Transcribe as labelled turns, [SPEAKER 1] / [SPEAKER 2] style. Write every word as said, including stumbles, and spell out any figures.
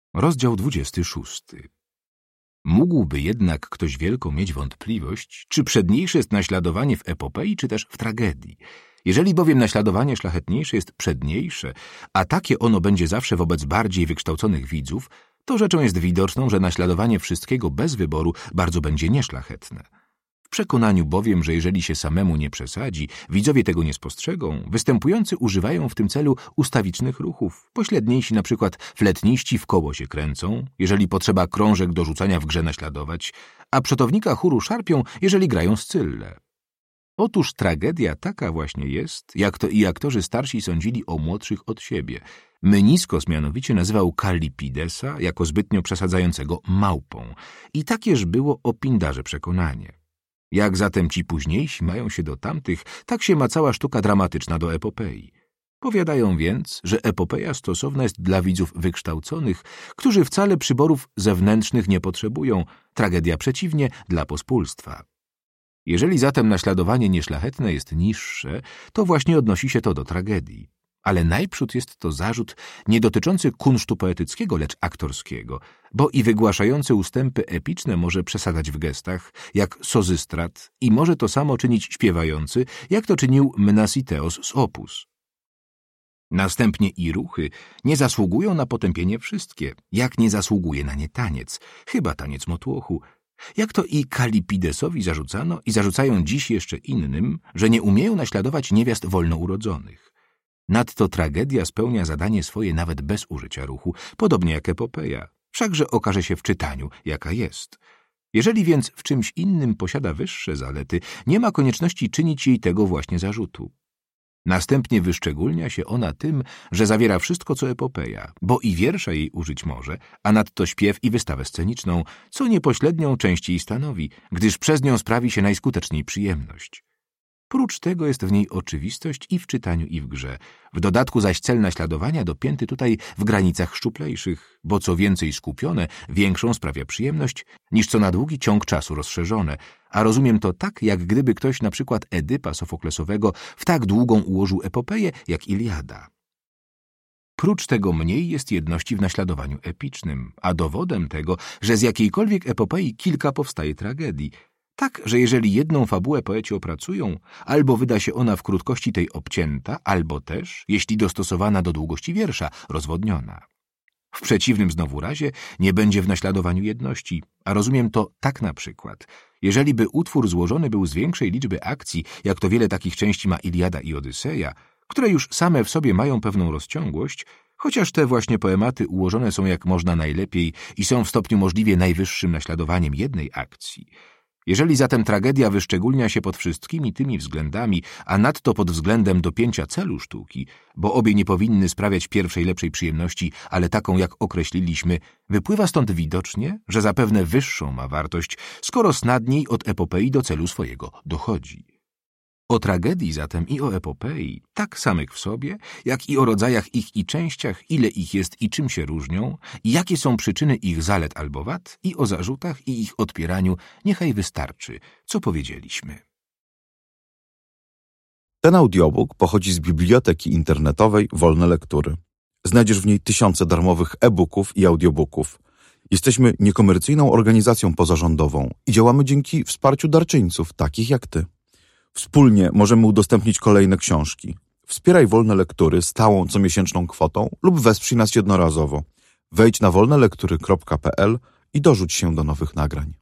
[SPEAKER 1] Rozdział dwudziesty szósty. Mógłby jednak ktoś wielką mieć wątpliwość, czy przedniejsze jest naśladowanie w epopei, czy też w tragedii. Jeżeli bowiem naśladowanie szlachetniejsze jest przedniejsze, a takie ono będzie zawsze wobec bardziej wykształconych widzów, to rzeczą jest widoczną, że naśladowanie wszystkiego bez wyboru bardzo będzie nieszlachetne. W przekonaniu bowiem, że jeżeli się samemu nie przesadzi, widzowie tego nie spostrzegą, występujący używają w tym celu ustawicznych ruchów. Pośledniejsi, na przykład fletniści, w koło się kręcą, jeżeli potrzeba krążek do rzucania w grze naśladować, a przodownika chóru szarpią, jeżeli grają Scyllę. Otóż tragedia taka właśnie jest, jak to i aktorzy starsi sądzili o młodszych od siebie. Meniskos mianowicie nazywał Kalipidesa jako zbytnio przesadzającego małpą. I takież było o Pindarze przekonanie. Jak zatem ci późniejsi mają się do tamtych, tak się ma cała sztuka dramatyczna do epopei. Powiadają więc, że epopeja stosowna jest dla widzów wykształconych, którzy wcale przyborów zewnętrznych nie potrzebują, tragedia przeciwnie dla pospólstwa. Jeżeli zatem naśladowanie nieszlachetne jest niższe, to właśnie odnosi się to do tragedii. Ale najprzód jest to zarzut nie dotyczący kunsztu poetyckiego, lecz aktorskiego, bo i wygłaszający ustępy epiczne może przesadzać w gestach, jak Sozystrat, i może to samo czynić śpiewający, jak to czynił Mnasiteos z Opus. Następnie i ruchy nie zasługują na potępienie wszystkie, jak nie zasługuje na nie taniec, chyba taniec motłochu, jak to i Kalipidesowi zarzucano i zarzucają dziś jeszcze innym, że nie umieją naśladować niewiast wolnourodzonych. Nadto tragedia spełnia zadanie swoje nawet bez użycia ruchu, podobnie jak epopeja, wszakże okaże się w czytaniu, jaka jest. Jeżeli więc w czymś innym posiada wyższe zalety, nie ma konieczności czynić jej tego właśnie zarzutu. Następnie wyszczególnia się ona tym, że zawiera wszystko, co epopeja, bo i wiersza jej użyć może, a nadto śpiew i wystawę sceniczną, co niepośrednią część jej stanowi, gdyż przez nią sprawi się najskuteczniej przyjemność. Prócz tego jest w niej oczywistość i w czytaniu, i w grze. W dodatku zaś cel naśladowania dopięty tutaj w granicach szczuplejszych, bo co więcej skupione, większą sprawia przyjemność, niż co na długi ciąg czasu rozszerzone, a rozumiem to tak, jak gdyby ktoś na przykład Edypa Sofoklesowego w tak długą ułożył epopeję, jak Iliada. Prócz tego mniej jest jedności w naśladowaniu epicznym, a dowodem tego, że z jakiejkolwiek epopei kilka powstaje tragedii, tak, że jeżeli jedną fabułę poeci opracują, albo wyda się ona w krótkości tej obcięta, albo też, jeśli dostosowana do długości wiersza, rozwodniona. W przeciwnym znowu razie nie będzie w naśladowaniu jedności, a rozumiem to tak na przykład. Jeżeli by utwór złożony był z większej liczby akcji, jak to wiele takich części ma Iliada i Odyseja, które już same w sobie mają pewną rozciągłość, chociaż te właśnie poematy ułożone są jak można najlepiej i są w stopniu możliwie najwyższym naśladowaniem jednej akcji. Jeżeli zatem tragedia wyszczególnia się pod wszystkimi tymi względami, a nadto pod względem dopięcia celu sztuki, bo obie nie powinny sprawiać pierwszej lepszej przyjemności, ale taką jak określiliśmy, wypływa stąd widocznie, że zapewne wyższą ma wartość, skoro snadniej od epopei do celu swojego dochodzi. O tragedii zatem i o epopei, tak samych w sobie, jak i o rodzajach ich i częściach, ile ich jest i czym się różnią, i jakie są przyczyny ich zalet albo wad, i o zarzutach i ich odpieraniu, niechaj wystarczy, co powiedzieliśmy.
[SPEAKER 2] Ten audiobook pochodzi z biblioteki internetowej Wolne Lektury. Znajdziesz w niej tysiące darmowych e-booków i audiobooków. Jesteśmy niekomercyjną organizacją pozarządową i działamy dzięki wsparciu darczyńców, takich jak ty. Wspólnie możemy udostępnić kolejne książki. Wspieraj Wolne Lektury stałą comiesięczną kwotą lub wesprzyj nas jednorazowo. Wejdź na wolne lektury kropka p l i dorzuć się do nowych nagrań.